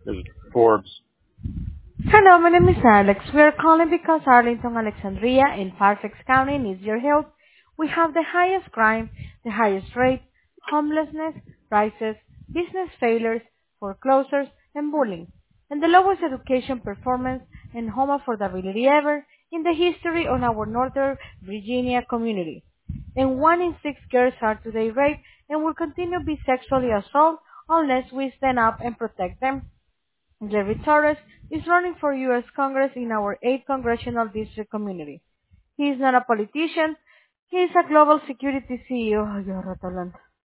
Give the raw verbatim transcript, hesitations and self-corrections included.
This is Forbes. Hello, my name is Alex. We are calling because Arlington, Alexandria, in Fairfax County needs your help. We have the highest crime, the highest rate, homelessness, prices, business failures, foreclosures, and bullying, and the lowest education performance and home affordability ever in the history of our Northern Virginia community. And one in six girls are today raped and will continue to be sexually assaulted unless we stand up and protect them. Jerry Torres is running for U S. Congress in our eighth Congressional District community. He is not a politician. He is a global security C E O. Ay, ahora está hablando.